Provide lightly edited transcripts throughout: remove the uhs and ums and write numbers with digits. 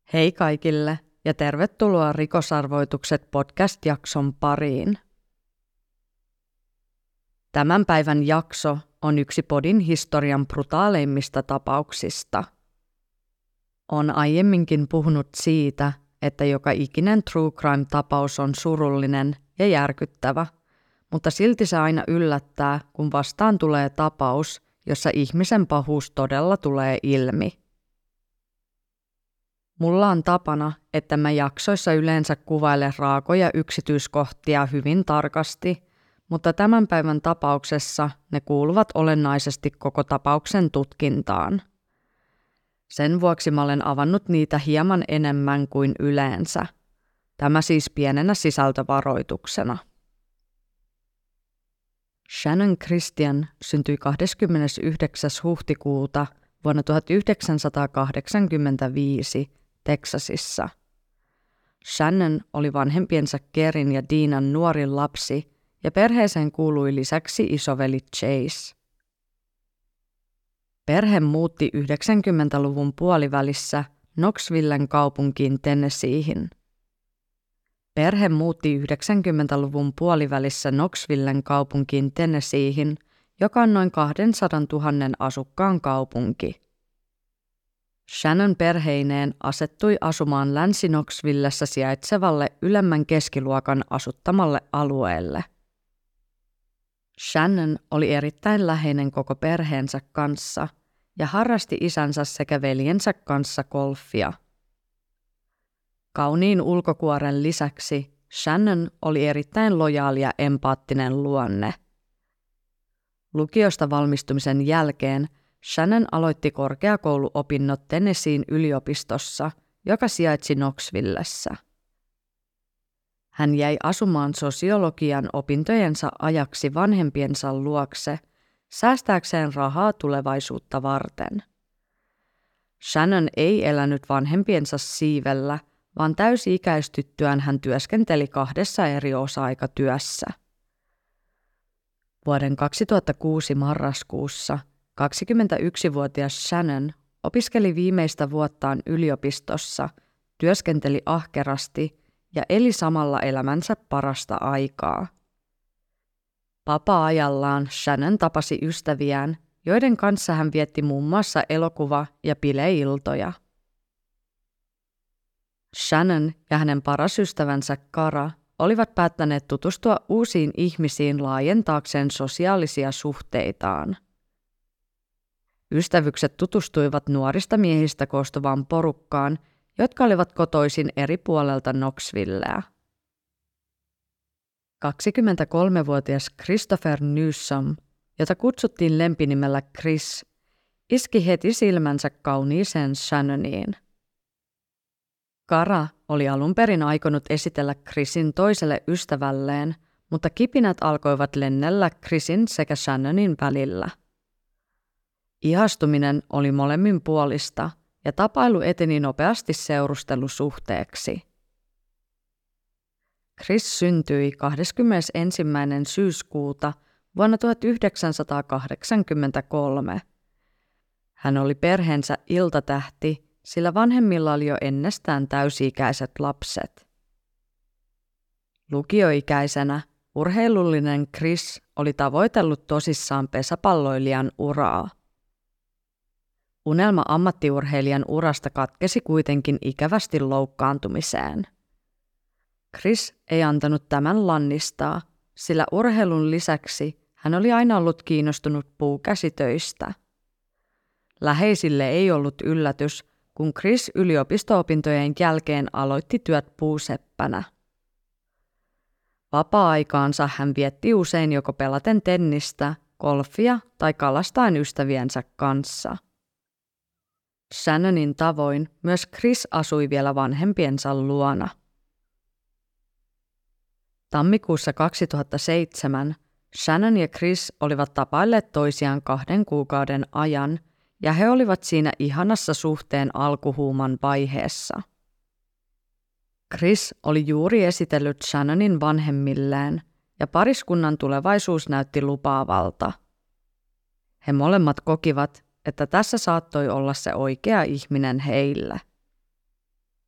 Hei kaikille ja tervetuloa Rikosarvoitukset podcast-jakson pariin. Tämän päivän jakso on yksi podin historian brutaaleimmista tapauksista. Olen aiemminkin puhunut siitä, että joka ikinen true crime-tapaus on surullinen ja järkyttävä, mutta silti se aina yllättää, kun vastaan tulee tapaus, jossa ihmisen pahuus todella tulee ilmi. Mulla on tapana, että mä jaksoissa yleensä kuvailen raakoja yksityiskohtia hyvin tarkasti, mutta tämän päivän tapauksessa ne kuuluvat olennaisesti koko tapauksen tutkintaan. Sen vuoksi mä olen avannut niitä hieman enemmän kuin yleensä. Tämä siis pienenä sisältövaroituksena. Shannon Christian syntyi 29. huhtikuuta vuonna 1985 Teksasissa. Shannon oli vanhempiensa Kerin ja Deanan nuorin lapsi ja perheeseen kuului lisäksi isoveli Chase. Perhe muutti 90-luvun puolivälissä Knoxvillen kaupunkiin Tennesseeihin. Joka on noin 200 000 asukkaan kaupunki. Shannon perheineen asettui asumaan Länsi-Knoxvillessä sijaitsevalle ylemmän keskiluokan asuttamalle alueelle. Shannon oli erittäin läheinen koko perheensä kanssa ja harrasti isänsä sekä veljensä kanssa golfia. Kauniin ulkokuoren lisäksi Shannon oli erittäin lojaali ja empaattinen luonne. Lukiosta valmistumisen jälkeen Shannon aloitti korkeakouluopinnot Tennesseen yliopistossa, joka sijaitsi Knoxvillessä. Hän jäi asumaan sosiologian opintojensa ajaksi vanhempiensa luokse, säästääkseen rahaa tulevaisuutta varten. Shannon ei elänyt vanhempiensa siivellä, vaan täysi-ikäistyttyään hän työskenteli 2 eri osa-aikatyössä. Vuoden 2006 marraskuussa 21-vuotias Shannon opiskeli viimeistä vuottaan yliopistossa, työskenteli ahkerasti ja eli samalla elämänsä parasta aikaa. Vapaa-ajallaan Shannon tapasi ystäviään, joiden kanssa hän vietti muun muassa elokuva- ja bileiltoja. Shannon ja hänen paras ystävänsä Cara olivat päättäneet tutustua uusiin ihmisiin laajentaakseen sosiaalisia suhteitaan. Ystävykset tutustuivat nuorista miehistä koostuvaan porukkaan, jotka olivat kotoisin eri puolelta Knoxvilleä. 23-vuotias Christopher Newsom, jota kutsuttiin lempinimellä Chris, iski heti silmänsä kauniiseen Shannoniin. Cara oli alun perin aikonut esitellä Chrisin toiselle ystävälleen, mutta kipinät alkoivat lennellä Chrisin sekä Shannonin välillä. Ihastuminen oli molemminpuolista ja tapailu eteni nopeasti seurustelusuhteeksi. Chris syntyi 21. syyskuuta vuonna 1983. Hän oli perheensä iltatähti, sillä vanhemmilla oli jo ennestään täysi-ikäiset lapset. Lukioikäisenä urheilullinen Chris oli tavoitellut tosissaan pesäpalloilijan uraa. Unelma ammattiurheilijan urasta katkesi kuitenkin ikävästi loukkaantumiseen. Chris ei antanut tämän lannistaa, sillä urheilun lisäksi hän oli aina ollut kiinnostunut puukäsitöistä. Läheisille ei ollut yllätys, kun Chris yliopisto-opintojen jälkeen aloitti työt puuseppänä. Vapaa-aikaansa hän vietti usein joko pelaten tennistä, golfia tai kalastaen ystäviensä kanssa. Shannonin tavoin myös Chris asui vielä vanhempiensa luona. Tammikuussa 2007 Shannon ja Chris olivat tapailleet toisiaan 2 kuukauden ajan ja he olivat siinä ihanassa suhteen alkuhuuman vaiheessa. Chris oli juuri esitellyt Shannonin vanhemmilleen ja pariskunnan tulevaisuus näytti lupaavalta. He molemmat kokivat, että tässä saattoi olla se oikea ihminen heille.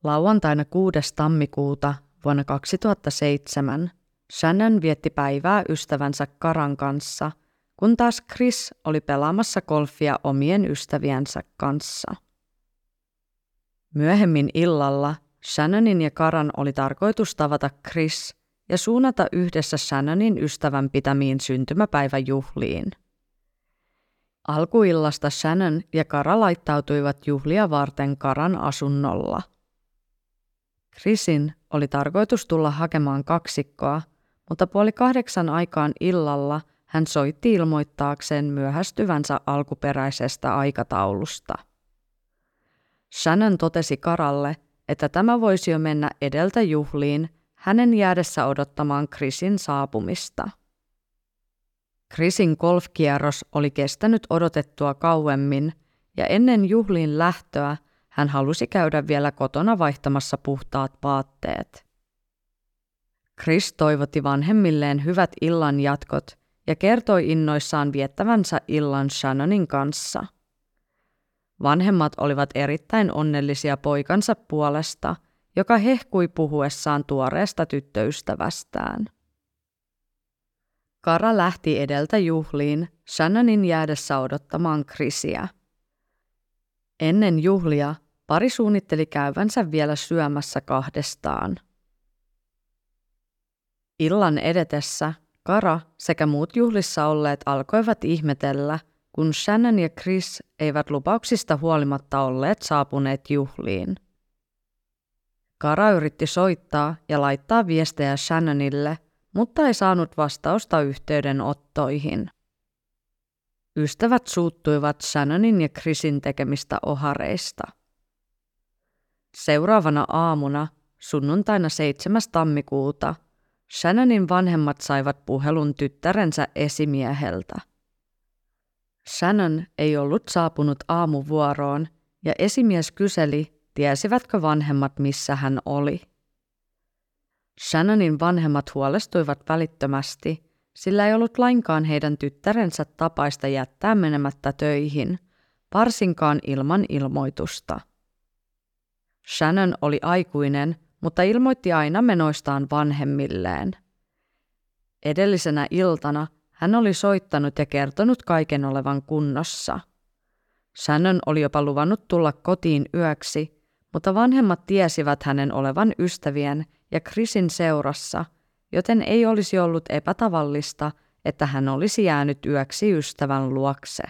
Lauantaina 6. tammikuuta vuonna 2007 Shannon vietti päivää ystävänsä Karan kanssa, kun taas Chris oli pelaamassa golfia omien ystäviensä kanssa. Myöhemmin illalla Shannonin ja Karan oli tarkoitus tavata Chris ja suunnata yhdessä Shannonin ystävän pitämiin syntymäpäiväjuhliin. Alkuillasta Shannon ja Kara laittautuivat juhlia varten Karan asunnolla. Chrisin oli tarkoitus tulla hakemaan kaksikkoa, mutta 7:30 aikaan illalla hän soitti ilmoittaakseen myöhästyvänsä alkuperäisestä aikataulusta. Shannon totesi Karalle, että tämä voisi jo mennä edeltä juhliin hänen jäädessä odottamaan Chrisin saapumista. Chrisin golfkierros oli kestänyt odotettua kauemmin ja ennen juhliin lähtöä hän halusi käydä vielä kotona vaihtamassa puhtaat vaatteet. Chris toivotti vanhemmilleen hyvät illan jatkot ja kertoi innoissaan viettävänsä illan Shannonin kanssa. Vanhemmat olivat erittäin onnellisia poikansa puolesta, joka hehkui puhuessaan tuoreesta tyttöystävästään. Kara lähti edeltä juhliin Shannonin jäädessä odottamaan Chrisiä. Ennen juhlia pari suunnitteli käyvänsä vielä syömässä kahdestaan. Illan edetessä Kara sekä muut juhlissa olleet alkoivat ihmetellä, kun Shannon ja Chris eivät lupauksista huolimatta olleet saapuneet juhliin. Kara yritti soittaa ja laittaa viestejä Shannonille, mutta ei saanut vastausta yhteydenottoihin. Ystävät suuttuivat Shannonin ja Chrisin tekemistä ohareista. Seuraavana aamuna, sunnuntaina 7. tammikuuta, Shannonin vanhemmat saivat puhelun tyttärensä esimieheltä. Shannon ei ollut saapunut aamuvuoroon ja esimies kyseli, tiesivätkö vanhemmat missä hän oli. Shannonin vanhemmat huolestuivat välittömästi, sillä ei ollut lainkaan heidän tyttärensä tapaista jättää menemättä töihin, varsinkaan ilman ilmoitusta. Shannon oli aikuinen, mutta ilmoitti aina menoistaan vanhemmilleen. Edellisenä iltana hän oli soittanut ja kertonut kaiken olevan kunnossa. Shannon oli jopa luvannut tulla kotiin yöksi, mutta vanhemmat tiesivät hänen olevan ystävien ja Chrisin seurassa, joten ei olisi ollut epätavallista, että hän olisi jäänyt yöksi ystävän luokse.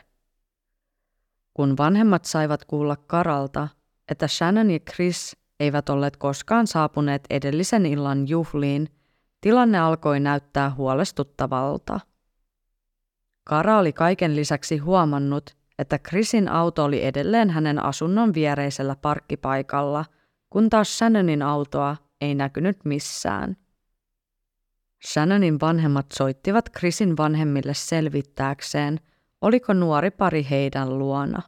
Kun vanhemmat saivat kuulla Karalta, että Shannon ja Chris eivät olleet koskaan saapuneet edellisen illan juhliin, tilanne alkoi näyttää huolestuttavalta. Kara oli kaiken lisäksi huomannut, että Chrisin auto oli edelleen hänen asunnon viereisellä parkkipaikalla, kun taas Shannonin autoa ei näkynyt missään. Shannonin vanhemmat soittivat Chrisin vanhemmille selvittääkseen, oliko nuori pari heidän luona.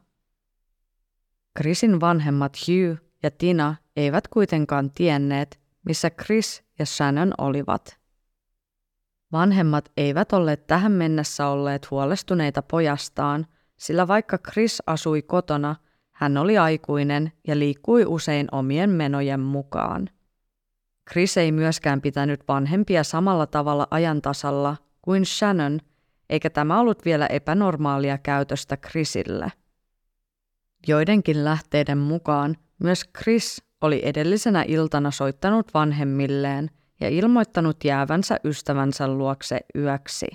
Chrisin vanhemmat Hugh ja Tina eivät kuitenkaan tienneet, missä Chris ja Shannon olivat. Vanhemmat eivät olleet tähän mennessä olleet huolestuneita pojastaan, sillä vaikka Chris asui kotona, hän oli aikuinen ja liikkui usein omien menojen mukaan. Chris ei myöskään pitänyt vanhempia samalla tavalla ajan tasalla kuin Shannon, eikä tämä ollut vielä epänormaalia käytöstä Chrisille. Joidenkin lähteiden mukaan myös Chris oli edellisenä iltana soittanut vanhemmilleen ja ilmoittanut jäävänsä ystävänsä luokse yöksi.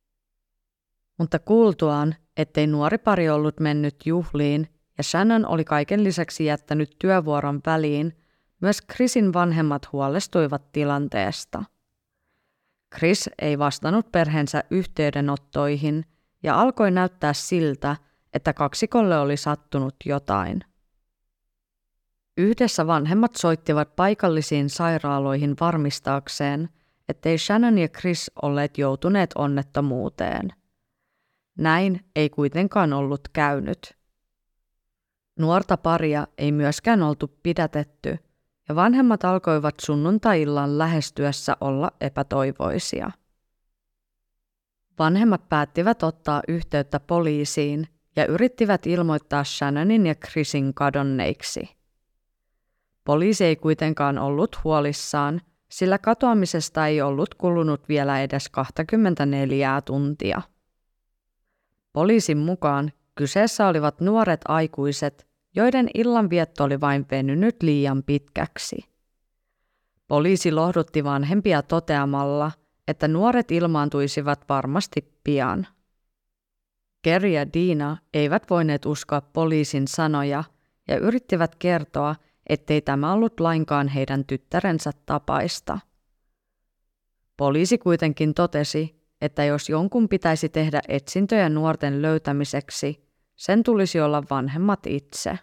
Mutta kuultuaan, ettei nuori pari ollut mennyt juhliin ja Shannon oli kaiken lisäksi jättänyt työvuoron väliin, myös Chrisin vanhemmat huolestuivat tilanteesta. Chris ei vastannut perheensä yhteydenottoihin ja alkoi näyttää siltä, että kaksikolle oli sattunut jotain. Yhdessä vanhemmat soittivat paikallisiin sairaaloihin varmistaakseen, ettei Shannon ja Chris olleet joutuneet onnettomuuteen. Näin ei kuitenkaan ollut käynyt. Nuorta paria ei myöskään oltu pidätetty, ja vanhemmat alkoivat sunnuntai-illan lähestyessä olla epätoivoisia. Vanhemmat päättivät ottaa yhteyttä poliisiin ja yrittivät ilmoittaa Shannonin ja Chrisin kadonneiksi. Poliisi ei kuitenkaan ollut huolissaan, sillä katoamisesta ei ollut kulunut vielä edes 24 tuntia. Poliisin mukaan kyseessä olivat nuoret aikuiset, joiden illanvietto oli vain venynyt liian pitkäksi. Poliisi lohdutti vanhempia toteamalla, että nuoret ilmaantuisivat varmasti pian. Gary ja Dina eivät voineet uskoa poliisin sanoja ja yrittivät kertoa, ettei tämä ollut lainkaan heidän tyttärensä tapaista. Poliisi kuitenkin totesi, että jos jonkun pitäisi tehdä etsintöjä nuorten löytämiseksi, sen tulisi olla vanhemmat itse.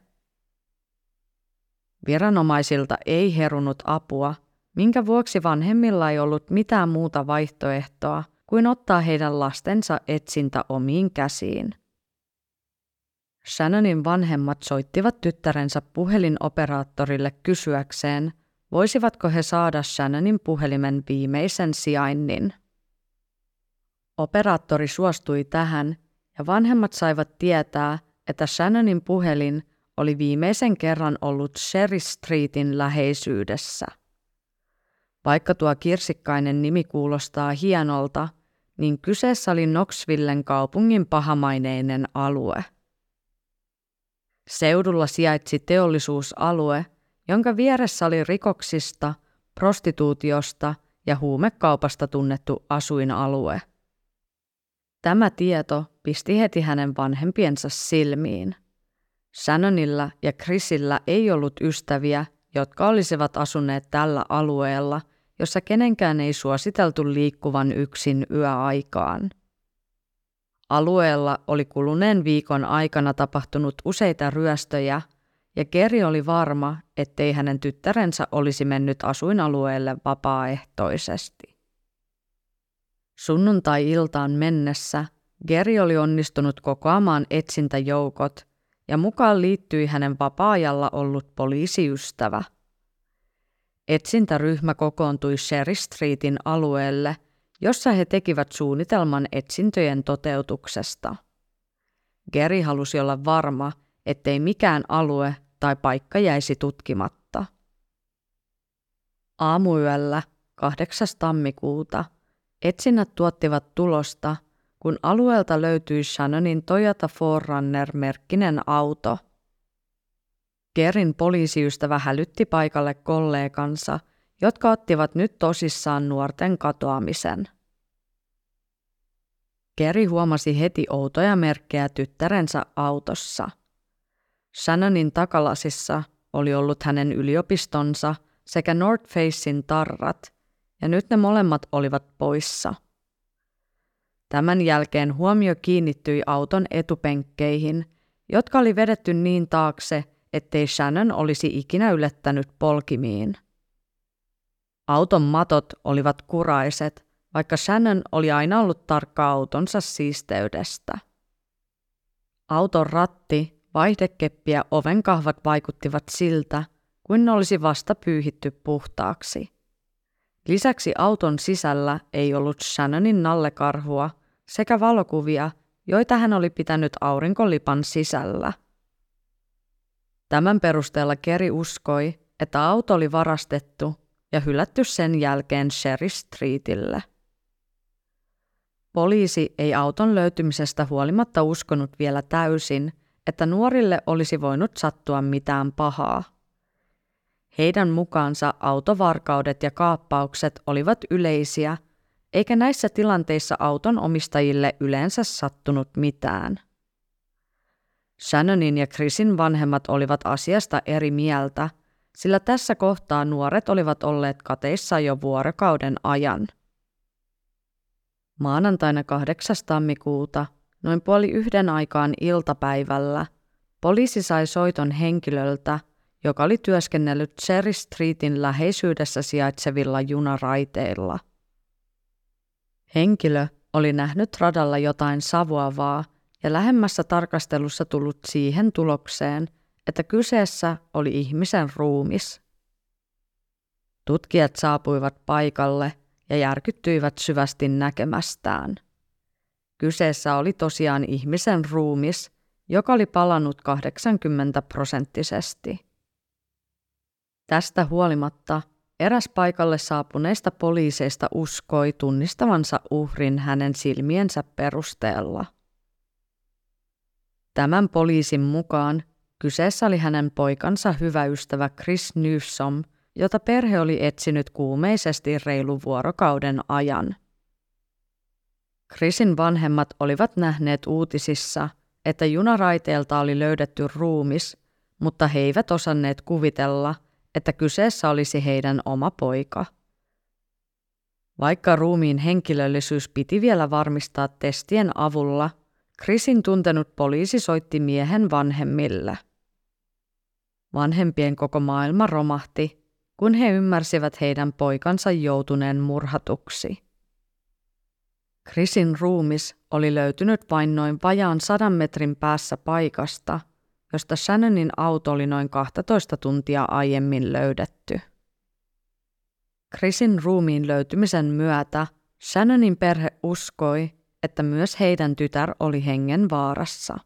Viranomaisilta ei herunut apua, minkä vuoksi vanhemmilla ei ollut mitään muuta vaihtoehtoa kuin ottaa heidän lastensa etsintä omiin käsiin. Shannonin vanhemmat soittivat tyttärensä puhelinoperaattorille kysyäkseen, voisivatko he saada Shannonin puhelimen viimeisen sijainnin. Operaattori suostui tähän ja vanhemmat saivat tietää, että Shannonin puhelin oli viimeisen kerran ollut Sherry Streetin läheisyydessä. Vaikka tuo kirsikkainen nimi kuulostaa hienolta, niin kyseessä oli Knoxvillen kaupungin pahamaineinen alue. Seudulla sijaitsi teollisuusalue, jonka vieressä oli rikoksista, prostituutiosta ja huumekaupasta tunnettu asuinalue. Tämä tieto pisti heti hänen vanhempiensa silmiin. Shannonilla ja Chrisillä ei ollut ystäviä, jotka olisivat asuneet tällä alueella, jossa kenenkään ei suositeltu liikkuvan yksin yöaikaan. Alueella oli kuluneen viikon aikana tapahtunut useita ryöstöjä, ja Gary oli varma, ettei hänen tyttärensä olisi mennyt asuinalueelle vapaaehtoisesti. Sunnuntai-iltaan mennessä Gary oli onnistunut kokoamaan etsintäjoukot, ja mukaan liittyi hänen vapaa-ajalla ollut poliisiystävä. Etsintäryhmä kokoontui Sherry Streetin alueelle, jossa he tekivät suunnitelman etsintöjen toteutuksesta. Gary halusi olla varma, ettei mikään alue tai paikka jäisi tutkimatta. Aamuyöllä 8. tammikuuta etsinnät tuottivat tulosta, kun alueelta löytyi Shannonin Toyota 4Runner-merkkinen auto. Garyn poliisiystävä hälytti paikalle kollegansa, jotka ottivat nyt tosissaan nuorten katoamisen. Gary huomasi heti outoja merkkejä tyttärensä autossa. Shannonin takalasissa oli ollut hänen yliopistonsa sekä North Facein tarrat, ja nyt ne molemmat olivat poissa. Tämän jälkeen huomio kiinnittyi auton etupenkkeihin, jotka oli vedetty niin taakse, ettei Shannon olisi ikinä ylettänyt polkimiin. Auton matot olivat kuraiset, vaikka Shannon oli aina ollut tarkka autonsa siisteydestä. Auton ratti, vaihdekeppi ja ovenkahvat vaikuttivat siltä, kuin ne olisi vasta pyyhitty puhtaaksi. Lisäksi auton sisällä ei ollut Shannonin nallekarhua sekä valokuvia, joita hän oli pitänyt aurinkolipan sisällä. Tämän perusteella Gary uskoi, että auto oli varastettu ja hylätty sen jälkeen Sherry Streetille. Poliisi ei auton löytymisestä huolimatta uskonut vielä täysin, että nuorille olisi voinut sattua mitään pahaa. Heidän mukaansa autovarkaudet ja kaappaukset olivat yleisiä, eikä näissä tilanteissa auton omistajille yleensä sattunut mitään. Shannonin ja Chrisin vanhemmat olivat asiasta eri mieltä, sillä tässä kohtaa nuoret olivat olleet kateissa jo vuorokauden ajan. Maanantaina 8. tammikuuta, noin 12:30 aikaan iltapäivällä, poliisi sai soiton henkilöltä, joka oli työskennellyt Sherry Streetin läheisyydessä sijaitsevilla junaraiteilla. Henkilö oli nähnyt radalla jotain savuavaa ja lähemmässä tarkastelussa tullut siihen tulokseen, että kyseessä oli ihmisen ruumis. Tutkijat saapuivat paikalle ja järkyttyivät syvästi näkemästään. Kyseessä oli tosiaan ihmisen ruumis, joka oli palanut 80%. Tästä huolimatta eräs paikalle saapuneista poliiseista uskoi tunnistavansa uhrin hänen silmiensä perusteella. Tämän poliisin mukaan kyseessä oli hänen poikansa hyvä ystävä Chris Newsom, jota perhe oli etsinyt kuumeisesti reilu vuorokauden ajan. Chrisin vanhemmat olivat nähneet uutisissa, että junaraiteelta oli löydetty ruumis, mutta he eivät osanneet kuvitella, että kyseessä olisi heidän oma poika. Vaikka ruumiin henkilöllisyys piti vielä varmistaa testien avulla, Chrisin tuntenut poliisi soitti miehen vanhemmille. Vanhempien koko maailma romahti, kun he ymmärsivät heidän poikansa joutuneen murhatuksi. Chrisin ruumis oli löytynyt vain noin vajaan 100 metrin päässä paikasta, josta Shannonin auto oli noin 12 tuntia aiemmin löydetty. Chrisin ruumiin löytymisen myötä Shannonin perhe uskoi, että myös heidän tytär oli hengenvaarassa.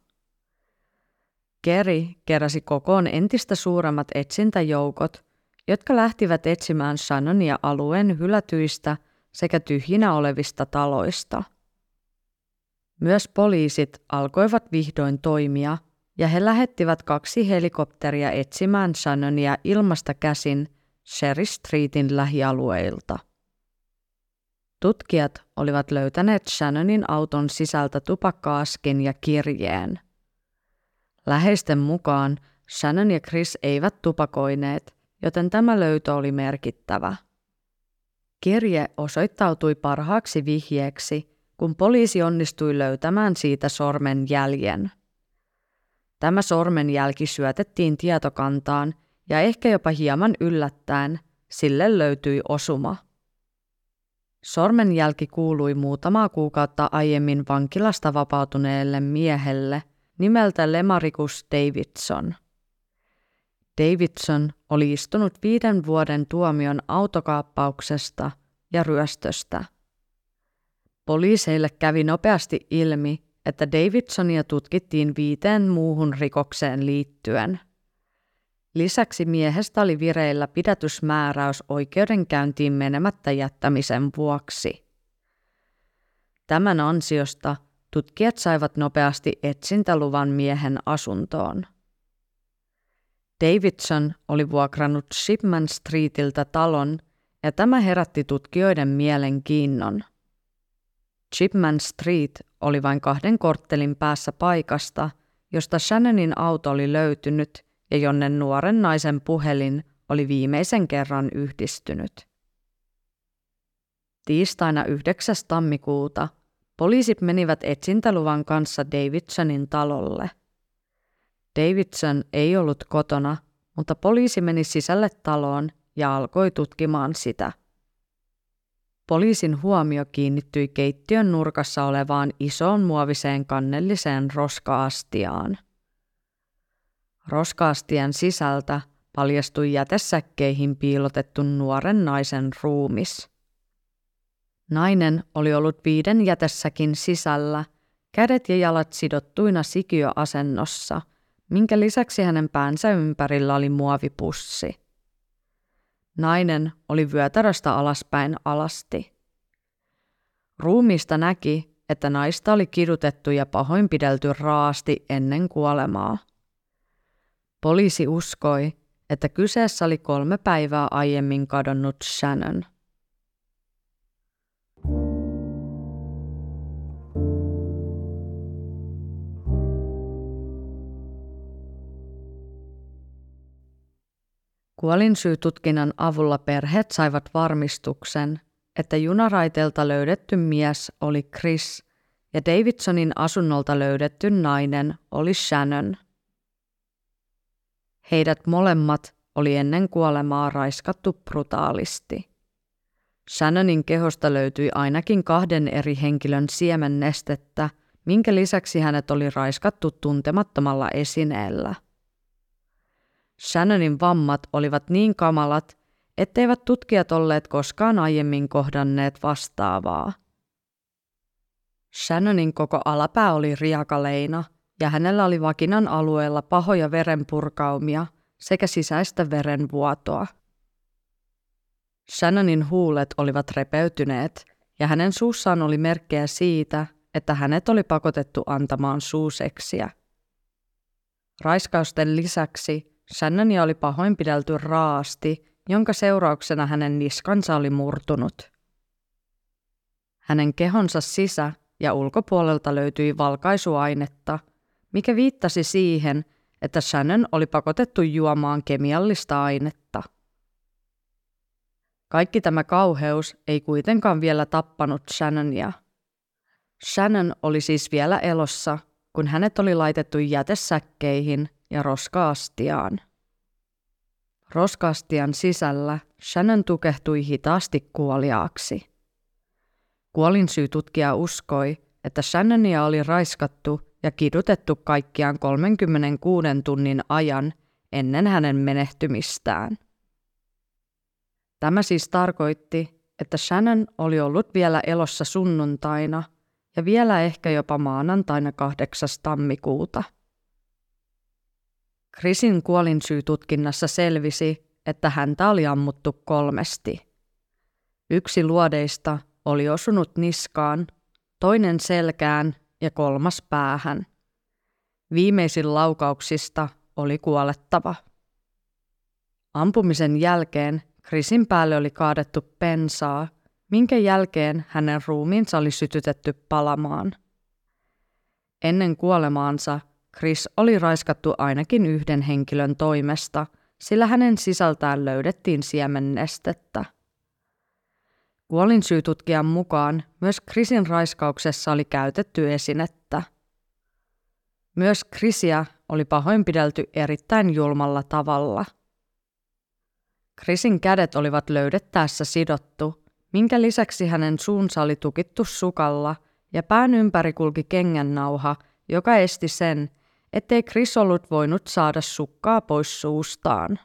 Gary keräsi kokoon entistä suuremmat etsintäjoukot, jotka lähtivät etsimään Shannonia alueen hylätyistä sekä tyhjinä olevista taloista. Myös poliisit alkoivat vihdoin toimia, ja he lähettivät 2 helikopteria etsimään Shannonia ilmasta käsin Sherry Streetin lähialueilta. Tutkijat olivat löytäneet Shannonin auton sisältä tupakka-askin ja kirjeen. Läheisten mukaan Shannon ja Chris eivät tupakoineet, joten tämä löytö oli merkittävä. Kirje osoittautui parhaaksi vihjeeksi, kun poliisi onnistui löytämään siitä sormenjäljen. Tämä sormenjälki syötettiin tietokantaan ja ehkä jopa hieman yllättäen sille löytyi osuma. Sormenjälki kuului muutamaa kuukautta aiemmin vankilasta vapautuneelle miehelle nimeltä Lemaricus Davidson. Davidson oli istunut 5 vuoden tuomion autokaappauksesta ja ryöstöstä. Poliiseille kävi nopeasti ilmi, että Davidsonia tutkittiin 5 muuhun rikokseen liittyen. Lisäksi miehestä oli vireillä pidätysmääräys oikeudenkäyntiin menemättä jättämisen vuoksi. Tämän ansiosta tutkijat saivat nopeasti etsintäluvan miehen asuntoon. Davidson oli vuokrannut Shipman Streetiltä talon, ja tämä herätti tutkijoiden mielenkiinnon. Shipman Street oli vain 2 korttelin päässä paikasta, josta Shannonin auto oli löytynyt ja jonne nuoren naisen puhelin oli viimeisen kerran yhdistynyt. Tiistaina 9. tammikuuta poliisit menivät etsintäluvan kanssa Davidsonin talolle. Davidson ei ollut kotona, mutta poliisi meni sisälle taloon ja alkoi tutkimaan sitä. Poliisin huomio kiinnittyi keittiön nurkassa olevaan isoon muoviseen kannelliseen roska-astiaan. Roska-astian sisältä paljastui jätesäkkeihin piilotettu nuoren naisen ruumis. Nainen oli ollut 5 jätesäkin sisällä, kädet ja jalat sidottuina sikiöasennossa, minkä lisäksi hänen päänsä ympärillä oli muovipussi. Nainen oli vyötäröstä alaspäin alasti. Ruumiista näki, että naista oli kidutettu ja pahoinpidelty raasti ennen kuolemaa. Poliisi uskoi, että kyseessä oli 3 päivää aiemmin kadonnut Shannon. Kuolinsyytutkinnan avulla perheet saivat varmistuksen, että junaraiteelta löydetty mies oli Chris ja Davidsonin asunnolta löydetty nainen oli Shannon. Heidät molemmat oli ennen kuolemaa raiskattu brutaalisti. Shannonin kehosta löytyi ainakin 2 eri henkilön siemennestettä, minkä lisäksi hänet oli raiskattu tuntemattomalla esineellä. Shannonin vammat olivat niin kamalat, etteivät tutkijat olleet koskaan aiemmin kohdanneet vastaavaa. Shannonin koko alapää oli riakaleina ja hänellä oli vakinan alueella pahoja verenpurkaumia, sekä sisäistä verenvuotoa. Shannonin huulet olivat repeytyneet ja hänen suussaan oli merkkejä siitä, että hänet oli pakotettu antamaan suuseksiä. Raiskausten lisäksi Shannonia oli pahoinpidelty raasti, jonka seurauksena hänen niskansa oli murtunut. Hänen kehonsa sisä- ja ulkopuolelta löytyi valkaisuainetta, mikä viittasi siihen, että Shannon oli pakotettu juomaan kemiallista ainetta. Kaikki tämä kauheus ei kuitenkaan vielä tappanut Shannonia. Shannon oli siis vielä elossa, kun hänet oli laitettu jätesäkkeihin ja roska-astiaan. Roska-astian sisällä Shannon tukehtui hitaasti kuoliaaksi. Kuolinsyytutkija uskoi, että Shannonia oli raiskattu ja kidutettu kaikkiaan 36 tunnin ajan ennen hänen menehtymistään. Tämä siis tarkoitti, että Shannon oli ollut vielä elossa sunnuntaina ja vielä ehkä jopa maanantaina 8. tammikuuta. Chrisin kuolinsyytutkinnassa selvisi, että häntä oli ammuttu 3. Yksi luodeista oli osunut niskaan, toinen selkään ja 3. päähän. Viimeisin laukauksista oli kuolettava. Ampumisen jälkeen Chrisin päälle oli kaadettu bensaa, minkä jälkeen hänen ruumiinsa oli sytytetty palamaan. Ennen kuolemaansa Chris oli raiskattu ainakin 1 henkilön toimesta, sillä hänen sisältään löydettiin siemennestettä. Kuolinsyytutkijan mukaan myös Chrisin raiskauksessa oli käytetty esinettä. Myös Chrisiä oli pahoinpidelty erittäin julmalla tavalla. Chrisin kädet olivat löydettäessä sidottu, minkä lisäksi hänen suunsa oli tukittu sukalla ja pään ympäri kulki kengännauha, joka esti sen, ettei Chris ollut voinut saada sukkaa pois suustaan.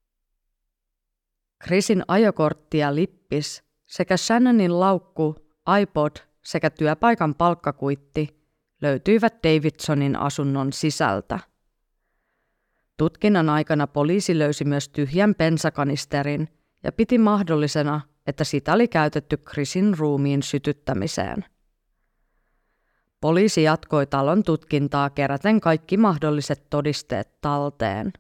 Chrisin ajokortti ja lippis sekä Shannonin laukku, iPod sekä työpaikan palkkakuitti löytyivät Davidsonin asunnon sisältä. Tutkinnan aikana poliisi löysi myös tyhjän bensakanisterin ja piti mahdollisena, että sitä oli käytetty Chrisin ruumiin sytyttämiseen. Poliisi jatkoi talon tutkintaa keräten kaikki mahdolliset todisteet talteen.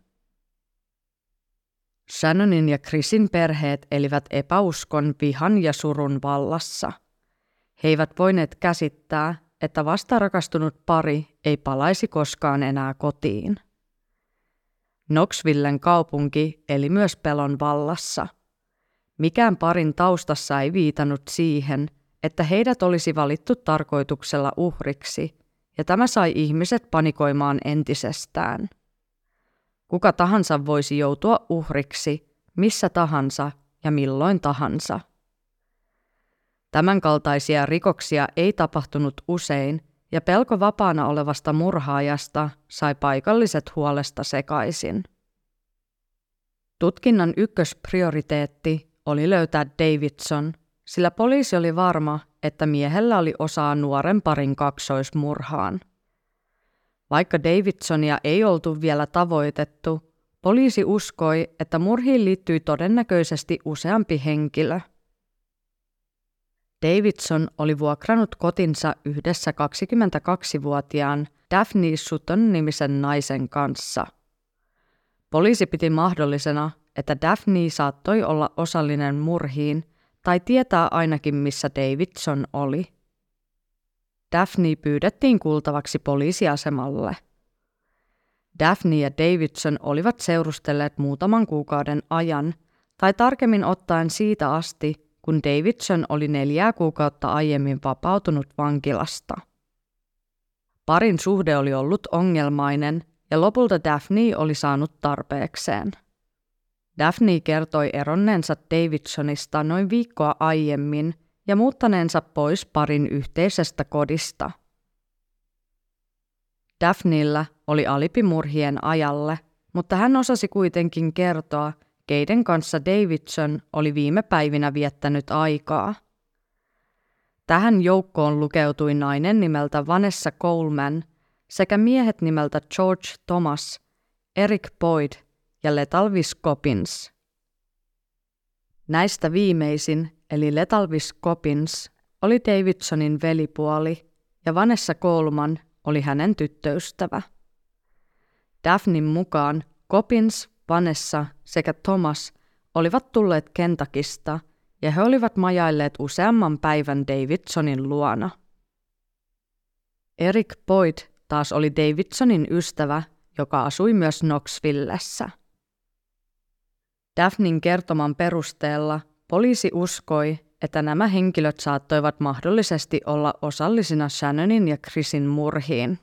Shannonin ja Chrisin perheet elivät epäuskon, vihan ja surun vallassa. He eivät voineet käsittää, että vastarakastunut pari ei palaisi koskaan enää kotiin. Knoxvillen kaupunki eli myös pelon vallassa. Mikään parin taustassa ei viitannut siihen, että heidät olisi valittu tarkoituksella uhriksi, ja tämä sai ihmiset panikoimaan entisestään. Kuka tahansa voisi joutua uhriksi, missä tahansa ja milloin tahansa. Tämänkaltaisia rikoksia ei tapahtunut usein, ja pelko vapaana olevasta murhaajasta sai paikalliset huolesta sekaisin. Tutkinnan ykkösprioriteetti oli löytää Davidson, sillä poliisi oli varma, että miehellä oli osaa nuoren parin kaksoismurhaan. Vaikka Davidsonia ei oltu vielä tavoitettu, poliisi uskoi, että murhiin liittyi todennäköisesti useampi henkilö. Davidson oli vuokrannut kotinsa yhdessä 22-vuotiaan Daphne Sutton-nimisen naisen kanssa. Poliisi piti mahdollisena, että Daphne saattoi olla osallinen murhiin tai tietää ainakin, missä Davidson oli. Daphne pyydettiin kuultavaksi poliisiasemalle. Daphne ja Davidson olivat seurustelleet muutaman kuukauden ajan, tai tarkemmin ottaen siitä asti, kun Davidson oli 4 kuukautta aiemmin vapautunut vankilasta. Parin suhde oli ollut ongelmainen ja lopulta Daphne oli saanut tarpeekseen. Daphne kertoi eronneensa Davidsonista noin viikkoa aiemmin ja muuttaneensa pois parin yhteisestä kodista. Daphnella oli alibi murhien ajalle, mutta hän osasi kuitenkin kertoa, keiden kanssa Davidson oli viime päivinä viettänyt aikaa. Tähän joukkoon lukeutui nainen nimeltä Vanessa Coleman sekä miehet nimeltä George Thomas, Eric Boyd ja Letalvis Coppins. Näistä viimeisin, eli Letalvis Coppins, oli Davidsonin velipuoli ja Vanessa Coleman oli hänen tyttöystävä. Daphnen mukaan Coppins, Vanessa sekä Thomas olivat tulleet Kentuckysta ja he olivat majailleet useamman päivän Davidsonin luona. Eric Boyd taas oli Davidsonin ystävä, joka asui myös Knoxvillessä. Daphnen kertoman perusteella poliisi uskoi, että nämä henkilöt saattoivat mahdollisesti olla osallisina Shannonin ja Chrisin murhiin.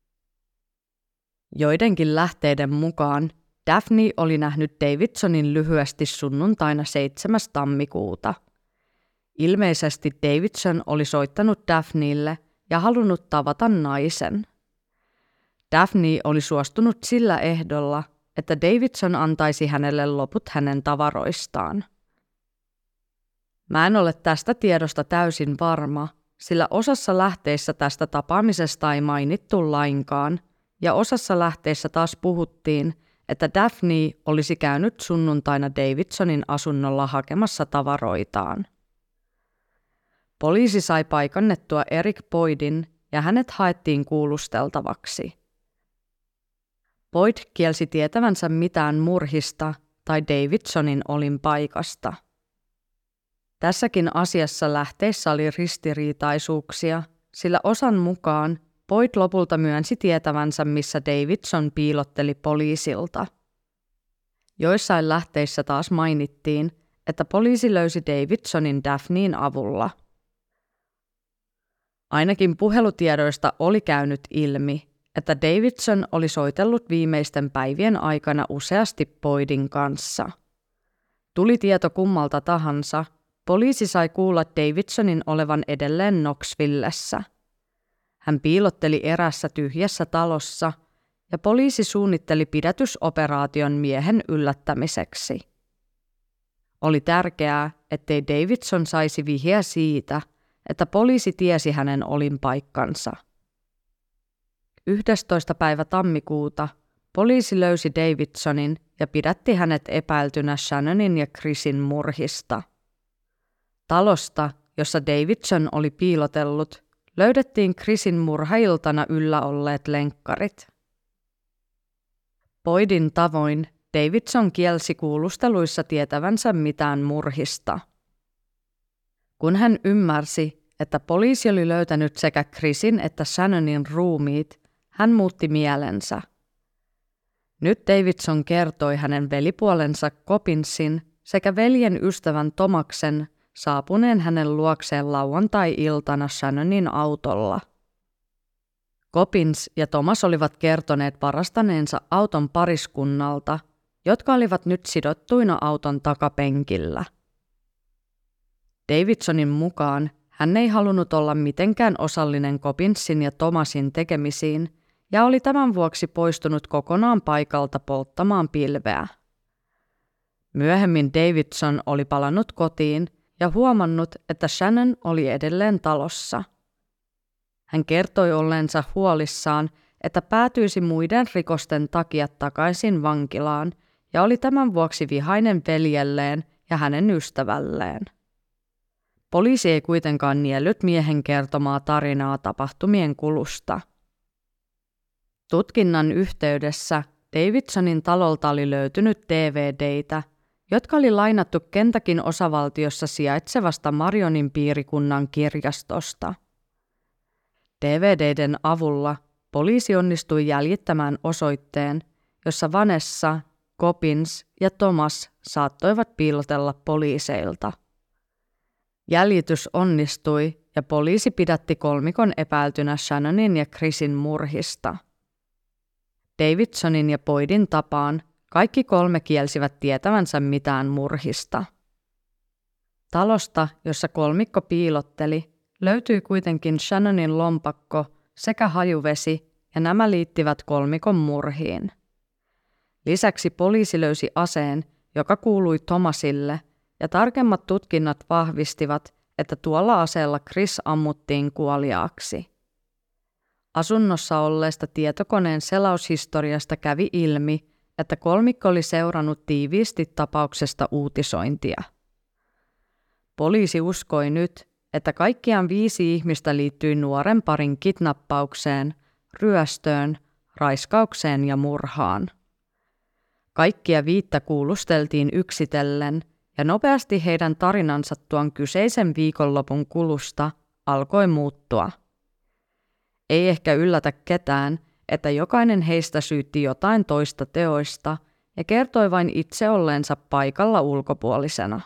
Joidenkin lähteiden mukaan Daphne oli nähnyt Davidsonin lyhyesti sunnuntaina 7. tammikuuta. Ilmeisesti Davidson oli soittanut Daphnelle ja halunnut tavata naisen. Daphne oli suostunut sillä ehdolla, että Davidson antaisi hänelle loput hänen tavaroistaan. Mä en ole tästä tiedosta täysin varma, sillä osassa lähteissä tästä tapaamisesta ei mainittu lainkaan, ja osassa lähteissä taas puhuttiin, että Daphne olisi käynyt sunnuntaina Davidsonin asunnolla hakemassa tavaroitaan. Poliisi sai paikannettua Eric Boydin ja hänet haettiin kuulusteltavaksi. Boyd kielsi tietävänsä mitään murhista tai Davidsonin olinpaikasta. Tässäkin asiassa lähteissä oli ristiriitaisuuksia, sillä osan mukaan Boyd lopulta myönsi tietävänsä, missä Davidson piilotteli poliisilta. Joissain lähteissä taas mainittiin, että poliisi löysi Davidsonin Daphneen avulla. Ainakin puhelutiedoista oli käynyt ilmi, että Davidson oli soitellut viimeisten päivien aikana useasti Boydin kanssa. Tuli tieto kummalta tahansa, poliisi sai kuulla Davidsonin olevan edelleen Knoxvillessä. Hän piilotteli erässä tyhjässä talossa ja poliisi suunnitteli pidätysoperaation miehen yllättämiseksi. Oli tärkeää, ettei Davidson saisi vihjeä siitä, että poliisi tiesi hänen olinpaikkansa. 11. päivä tammikuuta poliisi löysi Davidsonin ja pidätti hänet epäiltynä Shannonin ja Chrisin murhista. Talosta, jossa Davidson oli piilotellut, löydettiin Chrisin murhailtana yllä olleet lenkkarit. Boydin tavoin Davidson kielsi kuulusteluissa tietävänsä mitään murhista. Kun hän ymmärsi, että poliisi oli löytänyt sekä Chrisin että Shannonin ruumiit, hän muutti mielensä. Nyt Davidson kertoi hänen velipuolensa Coppinsin sekä veljen ystävän Thomaksen saapuneen hänen luokseen lauantai-iltana Shannonin autolla. Coppins ja Thomas olivat kertoneet varastaneensa auton pariskunnalta, jotka olivat nyt sidottuina auton takapenkillä. Davidsonin mukaan hän ei halunnut olla mitenkään osallinen Coppinsin ja Thomasin tekemisiin ja oli tämän vuoksi poistunut kokonaan paikalta polttamaan pilveä. Myöhemmin Davidson oli palannut kotiin ja huomannut, että Shannon oli edelleen talossa. Hän kertoi olleensa huolissaan, että päätyisi muiden rikosten takia takaisin vankilaan ja oli tämän vuoksi vihainen veljelleen ja hänen ystävälleen. Poliisi ei kuitenkaan niellyt miehen kertomaa tarinaa tapahtumien kulusta. Tutkinnan yhteydessä Davidsonin talolta oli löytynyt DVDitä, jotka oli lainattu Kentuckyn osavaltiossa sijaitsevasta Marionin piirikunnan kirjastosta. DVDiden avulla poliisi onnistui jäljittämään osoitteen, jossa Vanessa, Coppins ja Thomas saattoivat piilotella poliiseilta. Jäljitys onnistui ja poliisi pidätti kolmikon epäiltynä Shannonin ja Chrisin murhista. Davidsonin ja Boydin tapaan kaikki kolme kielsivät tietävänsä mitään murhista. Talosta, jossa kolmikko piilotteli, löytyi kuitenkin Shannonin lompakko sekä hajuvesi, ja nämä liittivät kolmikon murhiin. Lisäksi poliisi löysi aseen, joka kuului Thomasille, ja tarkemmat tutkinnat vahvistivat, että tuolla aseella Chris ammuttiin kuoliaaksi. Asunnossa olleesta tietokoneen selaushistoriasta kävi ilmi, että kolmikko oli seurannut tiiviisti tapauksesta uutisointia. Poliisi uskoi nyt, että kaikkiaan 5 ihmistä liittyi nuoren parin kidnappaukseen, ryöstöön, raiskaukseen ja murhaan. Kaikkia 5 kuulusteltiin yksitellen ja nopeasti heidän tarinansa tuon kyseisen viikonlopun kulusta alkoi muuttua. Ei ehkä yllätä ketään, että jokainen heistä syytti jotain toista teoista ja kertoi vain itse olleensa paikalla ulkopuolisena.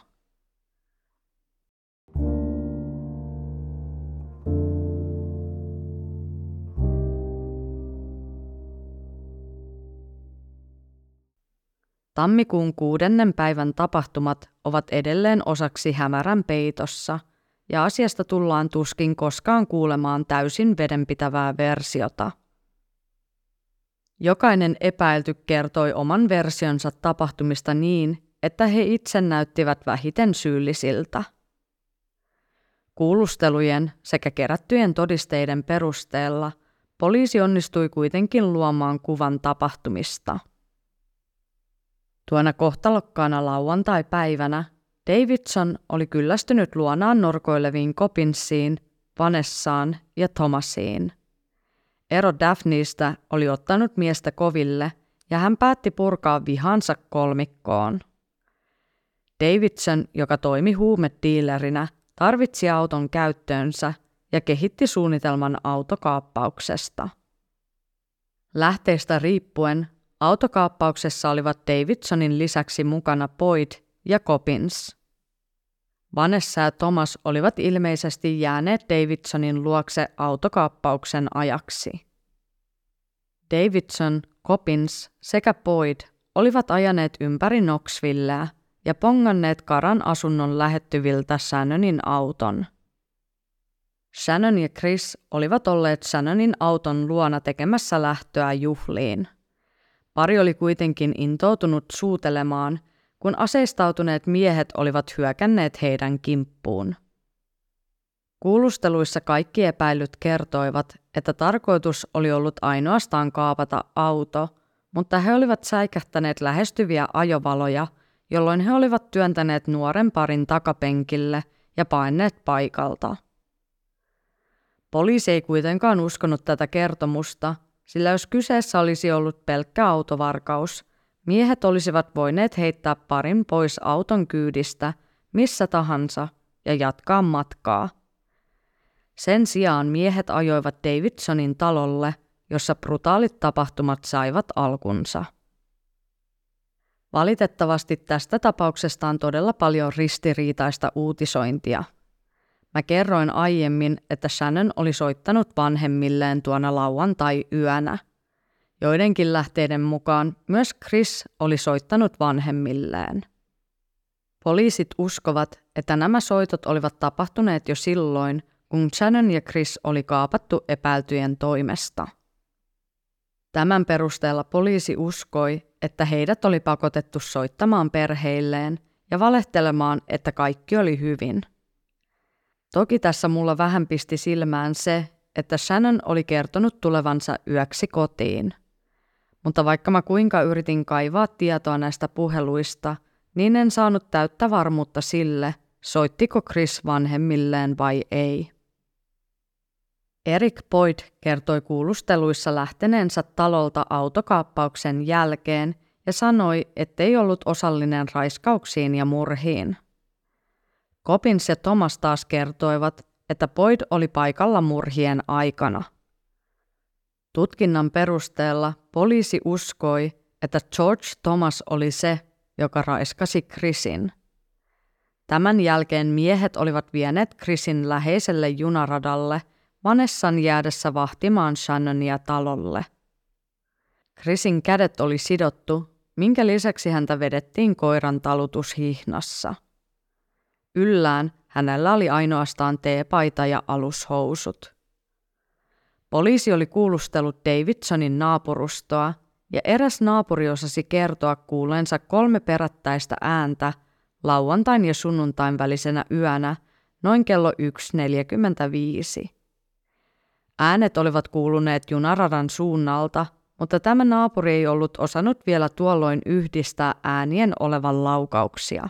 Tammikuun 6. päivän tapahtumat ovat edelleen osaksi hämärän peitossa, ja asiasta tullaan tuskin koskaan kuulemaan täysin vedenpitävää versiota. Jokainen epäilty kertoi oman versionsa tapahtumista niin, että he itse näyttivät vähiten syyllisiltä. Kuulustelujen sekä kerättyjen todisteiden perusteella poliisi onnistui kuitenkin luomaan kuvan tapahtumista. Tuona kohtalokkaana lauantai-päivänä Davidson oli kyllästynyt luonaan norkoileviin Cobbinsiin, Vanessaan ja Thomasiin. Ero Daphneista oli ottanut miestä koville ja hän päätti purkaa vihansa kolmikkoon. Davidson, joka toimi huumediilerinä, tarvitsi auton käyttöönsä ja kehitti suunnitelman autokaappauksesta. Lähteistä riippuen autokaappauksessa olivat Davidsonin lisäksi mukana Boyd ja Cobbins. Vanessa ja Thomas olivat ilmeisesti jääneet Davidsonin luokse autokaappauksen ajaksi. Davidson, Cobbins sekä Boyd olivat ajaneet ympäri Knoxvilleä ja ponganneet Karan asunnon lähettyviltä Shannonin auton. Shannon ja Chris olivat olleet Shannonin auton luona tekemässä lähtöä juhliin. Pari oli kuitenkin intoutunut suutelemaan, kun aseistautuneet miehet olivat hyökänneet heidän kimppuun. Kuulusteluissa kaikki epäilyt kertoivat, että tarkoitus oli ollut ainoastaan kaapata auto, mutta he olivat säikähtäneet lähestyviä ajovaloja, jolloin he olivat työntäneet nuoren parin takapenkille ja paenneet paikalta. Poliisi ei kuitenkaan uskonut tätä kertomusta, sillä jos kyseessä olisi ollut pelkkä autovarkaus, miehet olisivat voineet heittää parin pois auton kyydistä missä tahansa ja jatkaa matkaa. Sen sijaan miehet ajoivat Davidsonin talolle, jossa brutaalit tapahtumat saivat alkunsa. Valitettavasti tästä tapauksesta on todella paljon ristiriitaista uutisointia. Mä kerroin aiemmin, että Shannon oli soittanut vanhemmilleen tuona lauantai-yönä. Joidenkin lähteiden mukaan myös Chris oli soittanut vanhemmilleen. Poliisit uskovat, että nämä soitot olivat tapahtuneet jo silloin, kun Shannon ja Chris oli kaapattu epäiltyjen toimesta. Tämän perusteella poliisi uskoi, että heidät oli pakotettu soittamaan perheilleen ja valehtelemaan, että kaikki oli hyvin. Toki tässä mulla vähän pisti silmään se, että Shannon oli kertonut tulevansa yöksi kotiin. Mutta vaikka mä kuinka yritin kaivaa tietoa näistä puheluista, niin en saanut täyttä varmuutta sille, soittiko Chris vanhemmilleen vai ei. Eric Boyd kertoi kuulusteluissa lähteneensä talolta autokaappauksen jälkeen ja sanoi, ettei ollut osallinen raiskauksiin ja murhiin. Cobbins ja Thomas taas kertoivat, että Boyd oli paikalla murhien aikana. Tutkinnan perusteella poliisi uskoi, että George Thomas oli se, joka raiskasi Chrisin. Tämän jälkeen miehet olivat vieneet Chrisin läheiselle junaradalle Vanessan jäädessä vahtimaan Shannonia talolle. Chrisin kädet oli sidottu, minkä lisäksi häntä vedettiin koiran talutushihnassa. Yllään hänellä oli ainoastaan teepaita ja alushousut. Poliisi oli kuulustellut Davidsonin naapurustoa ja eräs naapuri osasi kertoa kuulleensa 3 perättäistä ääntä lauantain ja sunnuntain välisenä yönä noin kello 1.45. Äänet olivat kuuluneet junaradan suunnalta mutta tämä naapuri ei ollut osannut vielä tuolloin yhdistää äänien olevan laukauksia.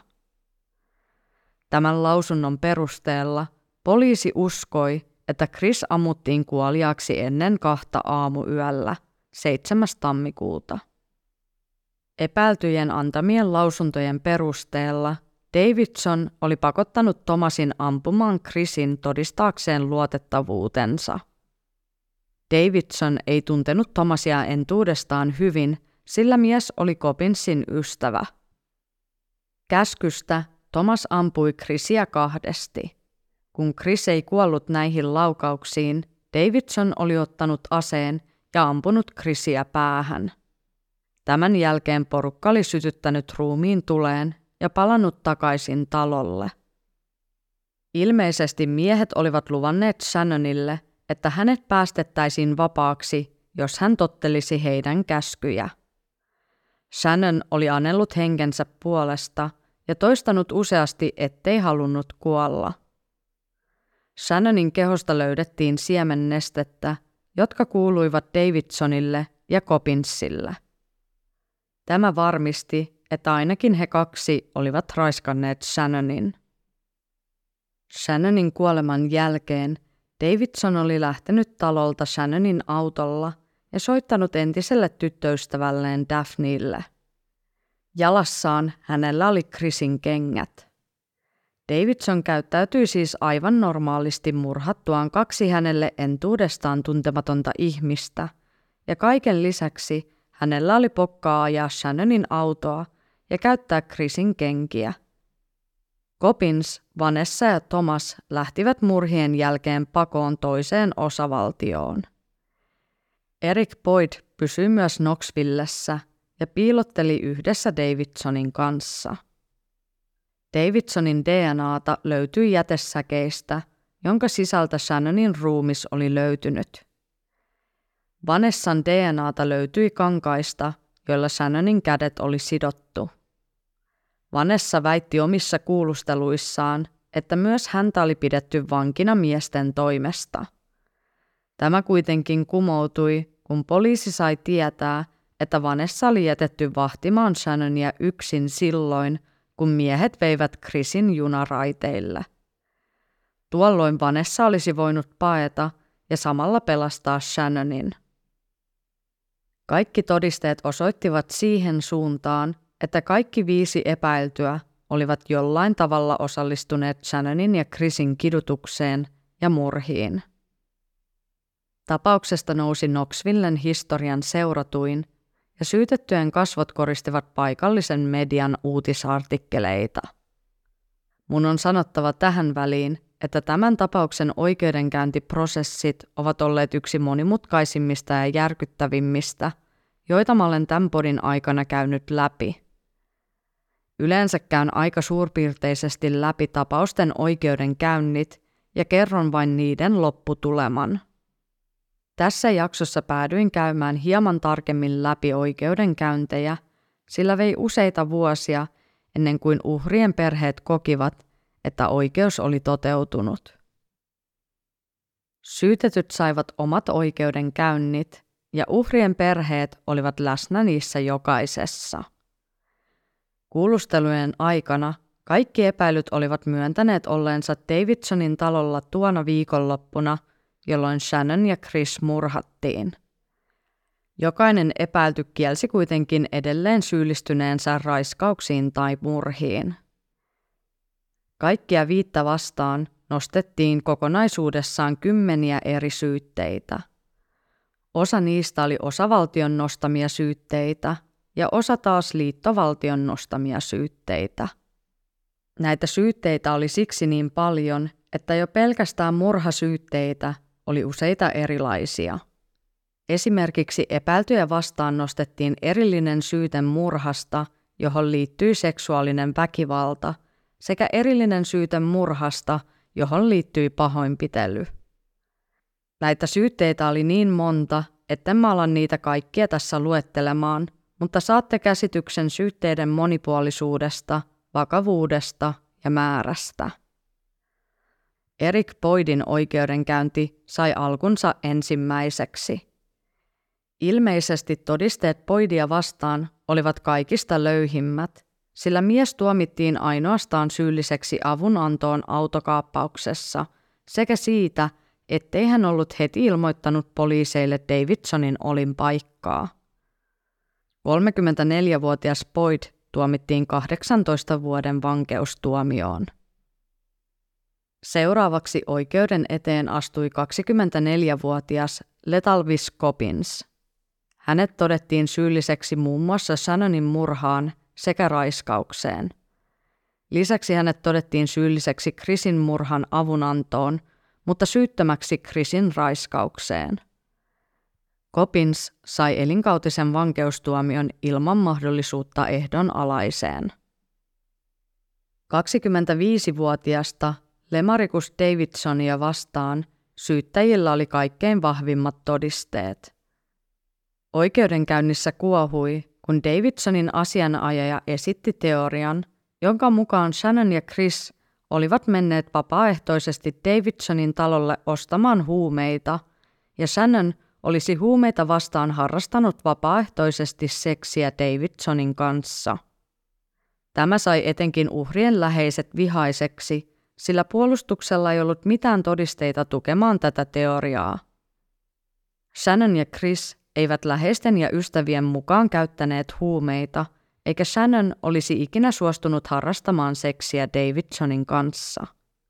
Tämän lausunnon perusteella poliisi uskoi, että Chris ammuttiin kuoliaaksi ennen 2 aamuyöllä 7. tammikuuta. Epäiltyjen antamien lausuntojen perusteella Davidson oli pakottanut Thomasin ampumaan Chrisin todistaakseen luotettavuutensa. Davidson ei tuntenut Thomasia entuudestaan hyvin, sillä mies oli Cobbinsin ystävä. Käskystä Thomas ampui Chrisiä 2. Kun Chris ei kuollut näihin laukauksiin, Davidson oli ottanut aseen ja ampunut Chrisiä päähän. Tämän jälkeen porukka oli sytyttänyt ruumiin tuleen ja palannut takaisin talolle. Ilmeisesti miehet olivat luvanneet Shannonille, että hänet päästettäisiin vapaaksi, jos hän tottelisi heidän käskyjä. Shannon oli anellut henkensä puolesta ja toistanut useasti, ettei halunnut kuolla. Shannonin kehosta löydettiin siemennestettä, jotka kuuluivat Davidsonille ja Cobbinsille. Tämä varmisti, että ainakin he 2 olivat raiskanneet Shannonin. Shannonin kuoleman jälkeen Davidson oli lähtenyt talolta Shannonin autolla ja soittanut entiselle tyttöystävälleen Daphnelle. Jalassaan hänellä oli Chrisin kengät. Davidson käyttäytyi siis aivan normaalisti murhattuaan 2 hänelle entuudestaan tuntematonta ihmistä, ja kaiken lisäksi hänellä oli pokkaa ajaa Shannonin autoa ja käyttää Chrisin kenkiä. Cobbins, Vanessa ja Thomas lähtivät murhien jälkeen pakoon toiseen osavaltioon. Eric Boyd pysyi myös Knoxvillessä ja piilotteli yhdessä Davidsonin kanssa. Davidsonin DNAta löytyi jätesäkeistä, jonka sisältä Shannonin ruumis oli löytynyt. Vanessan DNAta löytyi kankaista, joilla Shannonin kädet oli sidottu. Vanessa väitti omissa kuulusteluissaan, että myös häntä oli pidetty vankina miesten toimesta. Tämä kuitenkin kumoutui, kun poliisi sai tietää, että Vanessa oli jätetty vahtimaan Shannonia yksin silloin, kun miehet veivät Chrisin junaraiteille. Tuolloin Vanessa olisi voinut paeta ja samalla pelastaa Shannonin. Kaikki todisteet osoittivat siihen suuntaan, että kaikki 5 epäiltyä olivat jollain tavalla osallistuneet Shannonin ja Chrisin kidutukseen ja murhiin. Tapauksesta nousi Knoxvillen historian seuratuin, ja syytettyjen kasvot koristivat paikallisen median uutisartikkeleita. Mun on sanottava tähän väliin, että tämän tapauksen oikeudenkäyntiprosessit ovat olleet yksi monimutkaisimmista ja järkyttävimmistä, joita mä olen tämän podin aikana käynyt läpi. Yleensä käyn aika suurpiirteisesti läpi tapausten oikeudenkäynnit ja kerron vain niiden lopputuleman. Tässä jaksossa päädyin käymään hieman tarkemmin läpi oikeudenkäyntejä, sillä vei useita vuosia ennen kuin uhrien perheet kokivat, että oikeus oli toteutunut. Syytetyt saivat omat oikeudenkäynnit ja uhrien perheet olivat läsnä niissä jokaisessa. Kuulustelujen aikana kaikki epäilyt olivat myöntäneet olleensa Davidsonin talolla tuona viikonloppuna, jolloin Shannon ja Chris murhattiin. Jokainen epäilty kielsi kuitenkin edelleen syyllistyneensä raiskauksiin tai murhiin. Kaikkia 5 vastaan nostettiin kokonaisuudessaan 10 eri syytteitä. Osa niistä oli osavaltion nostamia syytteitä ja osa taas liittovaltion nostamia syytteitä. Näitä syytteitä oli siksi niin paljon, että jo pelkästään murhasyytteitä oli useita erilaisia. Esimerkiksi epäiltyjä vastaan nostettiin erillinen syyte murhasta, johon liittyi seksuaalinen väkivalta, sekä erillinen syyte murhasta, johon liittyi pahoinpitely. Näitä syytteitä oli niin monta, etten mä ala niitä kaikkia tässä luettelemaan, mutta saatte käsityksen syytteiden monipuolisuudesta, vakavuudesta ja määrästä. Eric Boydin oikeudenkäynti sai alkunsa ensimmäiseksi. Ilmeisesti todisteet Boydia vastaan olivat kaikista löyhimmät, sillä mies tuomittiin ainoastaan syylliseksi avunantoon autokaappauksessa sekä siitä, ettei hän ollut heti ilmoittanut poliiseille Davidsonin olinpaikkaa. 34-vuotias Boyd tuomittiin 18 vuoden vankeustuomioon. Seuraavaksi oikeuden eteen astui 24-vuotias Letalvis Coppins. Hänet todettiin syylliseksi muun muassa Shannonin murhaan sekä raiskaukseen. Lisäksi hänet todettiin syylliseksi Chrisin murhan avunantoon, mutta syyttömäksi Chrisin raiskaukseen. Coppins sai elinkautisen vankeustuomion ilman mahdollisuutta ehdonalaiseen. 25-vuotiasta Lemaricus Davidsonia vastaan syyttäjillä oli kaikkein vahvimmat todisteet. Oikeudenkäynnissä kuohui, kun Davidsonin asianajaja esitti teorian, jonka mukaan Shannon ja Chris olivat menneet vapaaehtoisesti Davidsonin talolle ostamaan huumeita, ja Shannon olisi huumeita vastaan harrastanut vapaaehtoisesti seksiä Davidsonin kanssa. Tämä sai etenkin uhrien läheiset vihaiseksi, sillä puolustuksella ei ollut mitään todisteita tukemaan tätä teoriaa. Shannon ja Chris eivät läheisten ja ystävien mukaan käyttäneet huumeita, eikä Shannon olisi ikinä suostunut harrastamaan seksiä Davidsonin kanssa.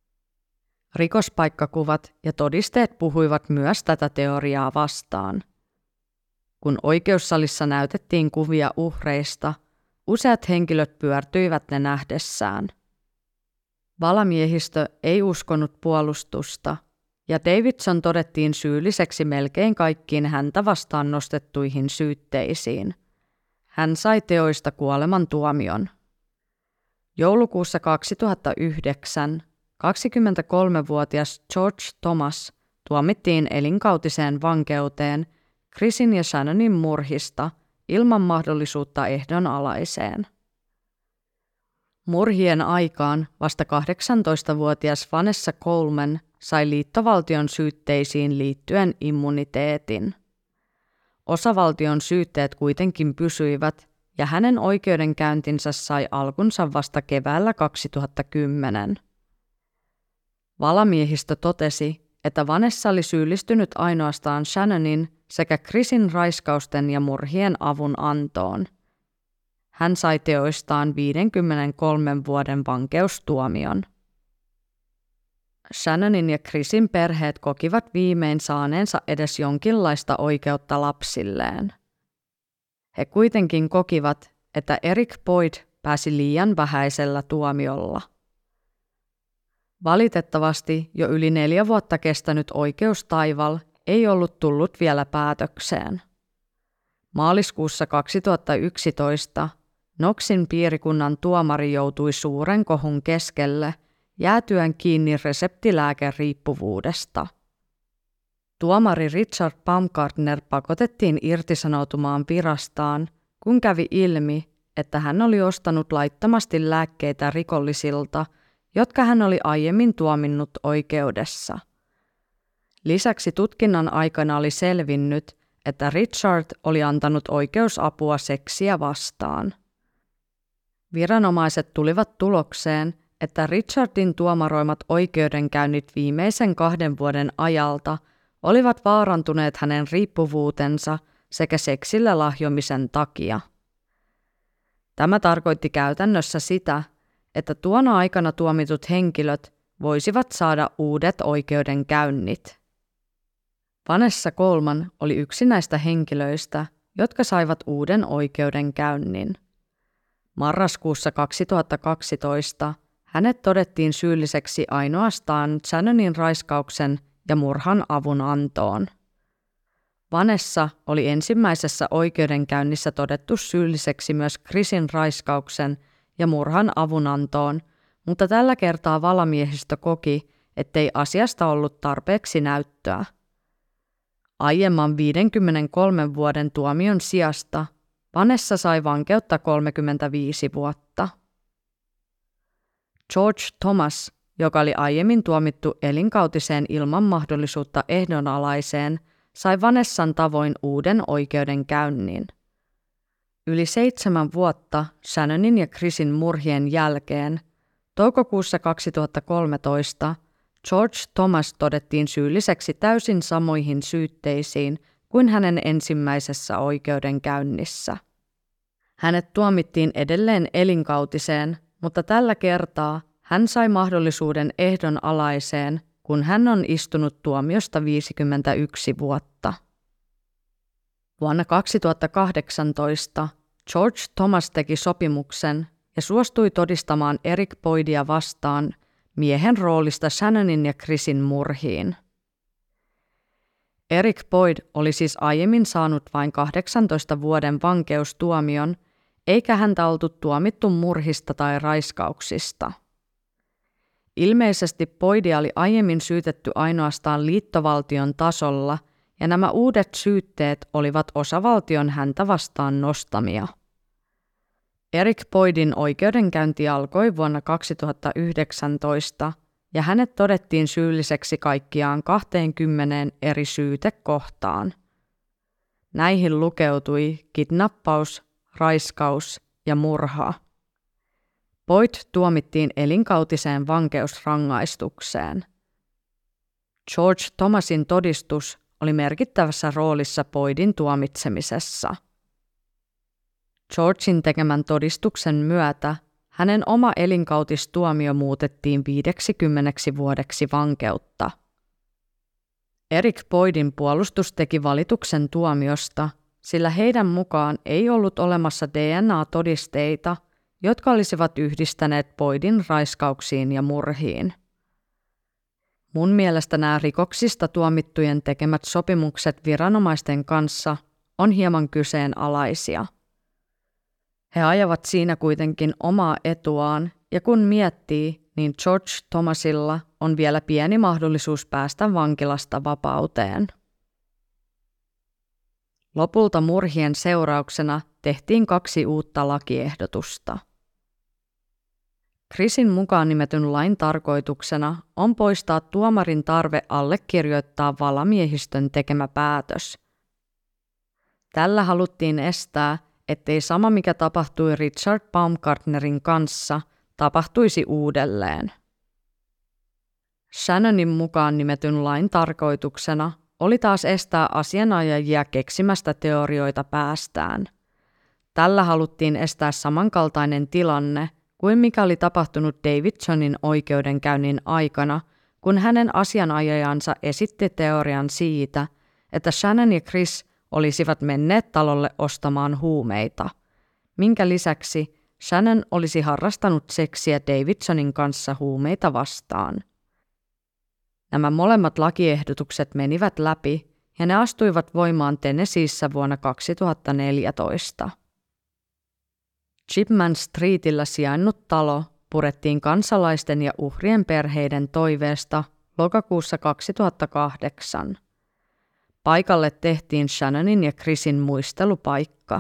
Rikospaikkakuvat ja todisteet puhuivat myös tätä teoriaa vastaan. Kun oikeussalissa näytettiin kuvia uhreista, useat henkilöt pyörtyivät ne nähdessään. Valamiehistö ei uskonut puolustusta, ja Davidson todettiin syylliseksi melkein kaikkiin häntä vastaan nostettuihin syytteisiin. Hän sai teoista kuolemantuomion. Joulukuussa 2009 23-vuotias George Thomas tuomittiin elinkautiseen vankeuteen Chrisin ja Shannonin murhista ilman mahdollisuutta ehdonalaiseen. Murhien aikaan vasta 18-vuotias Vanessa Coleman sai liittovaltion syytteisiin liittyen immuniteetin. Osavaltion syytteet kuitenkin pysyivät ja hänen oikeudenkäyntinsä sai alkunsa vasta keväällä 2010. Valamiehistö totesi, että Vanessa oli syyllistynyt ainoastaan Shannonin sekä Chrisin raiskausten ja murhien avun antoon. Hän sai teoistaan 53 vuoden vankeustuomion. Shannonin ja Chrisin perheet kokivat viimein saaneensa edes jonkinlaista oikeutta lapsilleen. He kuitenkin kokivat, että Eric Boyd pääsi liian vähäisellä tuomiolla. Valitettavasti jo yli 4 vuotta kestänyt oikeustaival ei ollut tullut vielä päätökseen. Maaliskuussa 2011 Knoxin piirikunnan tuomari joutui suuren kohun keskelle jäätyen kiinni reseptilääkeriippuvuudesta. Tuomari Richard Baumgartner pakotettiin irtisanoutumaan virastaan, kun kävi ilmi, että hän oli ostanut laittomasti lääkkeitä rikollisilta, jotka hän oli aiemmin tuominnut oikeudessa. Lisäksi tutkinnan aikana oli selvinnyt, että Richard oli antanut oikeusapua seksiä vastaan. Viranomaiset tulivat tulokseen, että Richardin tuomaroimat oikeudenkäynnit viimeisen 2 vuoden ajalta olivat vaarantuneet hänen riippuvuutensa sekä seksillä lahjomisen takia. Tämä tarkoitti käytännössä sitä, että tuona aikana tuomitut henkilöt voisivat saada uudet oikeudenkäynnit. Vanessa Coleman oli yksi näistä henkilöistä, jotka saivat uuden oikeudenkäynnin. Marraskuussa 2012 hänet todettiin syylliseksi ainoastaan Shannonin raiskauksen ja murhan avun antoon. Vanessa oli ensimmäisessä oikeudenkäynnissä todettu syylliseksi myös Chrisin raiskauksen ja murhan avunantoon, mutta tällä kertaa valamiehistö koki, ettei asiasta ollut tarpeeksi näyttöä. Aiemman 53 vuoden tuomion sijasta Vanessa sai vankeutta 35 vuotta. George Thomas, joka oli aiemmin tuomittu elinkautiseen ilman mahdollisuutta ehdonalaiseen, sai Vanessan tavoin uuden oikeudenkäynnin. Yli 7 vuotta Shannonin ja Chrisin murhien jälkeen, toukokuussa 2013, George Thomas todettiin syylliseksi täysin samoihin syytteisiin kuin hänen ensimmäisessä oikeudenkäynnissä. Hänet tuomittiin edelleen elinkautiseen, mutta tällä kertaa hän sai mahdollisuuden ehdonalaiseen, kun hän on istunut tuomiosta 51 vuotta. Vuonna 2018 George Thomas teki sopimuksen ja suostui todistamaan Eric Boydia vastaan miehen roolista Shannonin ja Chrisin murhiin. Eric Boyd oli siis aiemmin saanut vain 18 vuoden vankeustuomion, eikä häntä oltu tuomittu murhista tai raiskauksista. Ilmeisesti Boydia oli aiemmin syytetty ainoastaan liittovaltion tasolla, ja nämä uudet syytteet olivat osavaltion häntä vastaan nostamia. Eric Boydin oikeudenkäynti alkoi vuonna 2019, ja hänet todettiin syylliseksi kaikkiaan 20 eri syytekohtaan. Näihin lukeutui kidnappaus, raiskaus ja murha. Boyd tuomittiin elinkautiseen vankeusrangaistukseen. George Thomasin todistus oli merkittävässä roolissa Boydin tuomitsemisessa. Georgin tekemän todistuksen myötä hänen oma elinkautistuomio muutettiin 50 vuodeksi vankeutta. Eric Boydin puolustus teki valituksen tuomiosta, sillä heidän mukaan ei ollut olemassa DNA-todisteita, jotka olisivat yhdistäneet Boydin raiskauksiin ja murhiin. Mun mielestä nämä rikoksista tuomittujen tekemät sopimukset viranomaisten kanssa on hieman kyseenalaisia. He ajavat siinä kuitenkin omaa etuaan, ja kun miettii, niin George Thomasilla on vielä pieni mahdollisuus päästä vankilasta vapauteen. Lopulta murhien seurauksena tehtiin 2 uutta lakiehdotusta. Chrisin mukaan nimetyn lain tarkoituksena on poistaa tuomarin tarve allekirjoittaa valamiehistön tekemä päätös. Tällä haluttiin estää, ettei sama mikä tapahtui Richard Baumgartnerin kanssa tapahtuisi uudelleen. Shannonin mukaan nimetyn lain tarkoituksena oli taas estää asianajajia keksimästä teorioita päästään. Tällä haluttiin estää samankaltainen tilanne kuin mikä oli tapahtunut Davidsonin oikeudenkäynnin aikana, kun hänen asianajajansa esitti teorian siitä, että Shannon ja Chris olisivat menneet talolle ostamaan huumeita, minkä lisäksi Shannon olisi harrastanut seksiä Davidsonin kanssa huumeita vastaan. Nämä molemmat lakiehdotukset menivät läpi ja ne astuivat voimaan Tennesseeissä vuonna 2014. Chipman Streetillä sijainnut talo purettiin kansalaisten ja uhrien perheiden toiveesta lokakuussa 2008. Paikalle tehtiin Shannonin ja Chrisin muistelupaikka.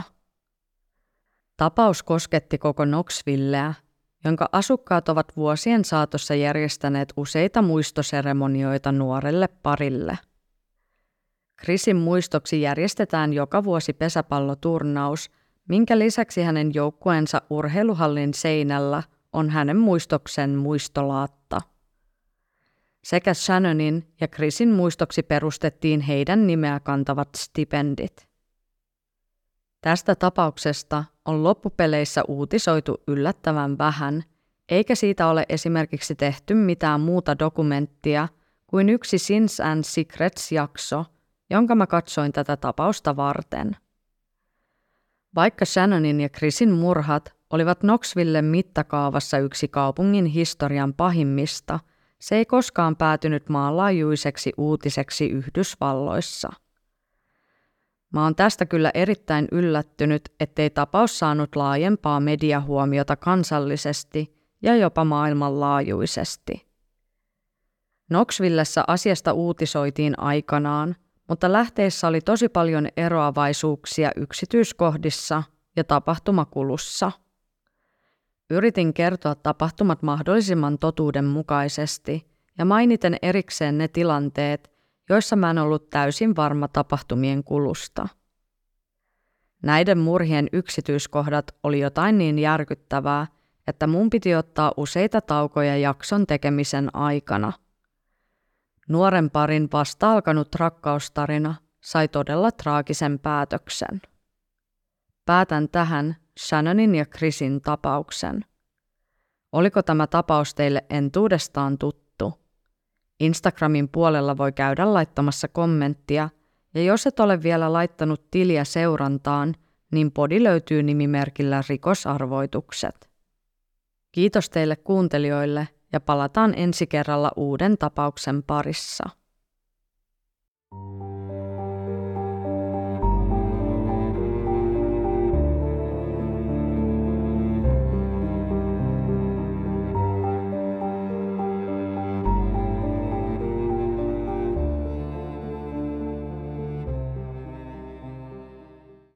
Tapaus kosketti koko Knoxvilleä, jonka asukkaat ovat vuosien saatossa järjestäneet useita muistoseremonioita nuorelle parille. Chrisin muistoksi järjestetään joka vuosi pesäpalloturnaus, minkä lisäksi hänen joukkueensa urheiluhallin seinällä on hänen muistoksen muistolaatta. Sekä Shannonin ja Chrisin muistoksi perustettiin heidän nimeä kantavat stipendit. Tästä tapauksesta on loppupeleissä uutisoitu yllättävän vähän, eikä siitä ole esimerkiksi tehty mitään muuta dokumenttia kuin yksi Sins and Secrets-jakso, jonka mä katsoin tätä tapausta varten. Vaikka Shannonin ja Chrisin murhat olivat Knoxvillen mittakaavassa yksi kaupungin historian pahimmista, se ei koskaan päätynyt maanlaajuiseksi uutiseksi Yhdysvalloissa. Mä oon tästä kyllä erittäin yllättynyt, ettei tapaus saanut laajempaa mediahuomiota kansallisesti ja jopa maailmanlaajuisesti. Knoxvillessä asiasta uutisoitiin aikanaan, mutta lähteissä oli tosi paljon eroavaisuuksia yksityiskohdissa ja tapahtumakulussa. Yritin kertoa tapahtumat mahdollisimman totuudenmukaisesti ja mainiten erikseen ne tilanteet, joissa mä en ollut täysin varma tapahtumien kulusta. Näiden murhien yksityiskohdat oli jotain niin järkyttävää, että mun piti ottaa useita taukoja jakson tekemisen aikana. Nuoren parin vasta alkanut rakkaustarina sai todella traagisen päätöksen. Päätän tähän Shannonin ja Chrisin tapauksen. Oliko tämä tapaus teille entuudestaan tuttu? Instagramin puolella voi käydä laittamassa kommenttia, ja jos et ole vielä laittanut tiliä seurantaan, niin podi löytyy nimimerkillä Rikosarvoitukset. Kiitos teille kuuntelijoille ja palataan ensi kerralla uuden tapauksen parissa.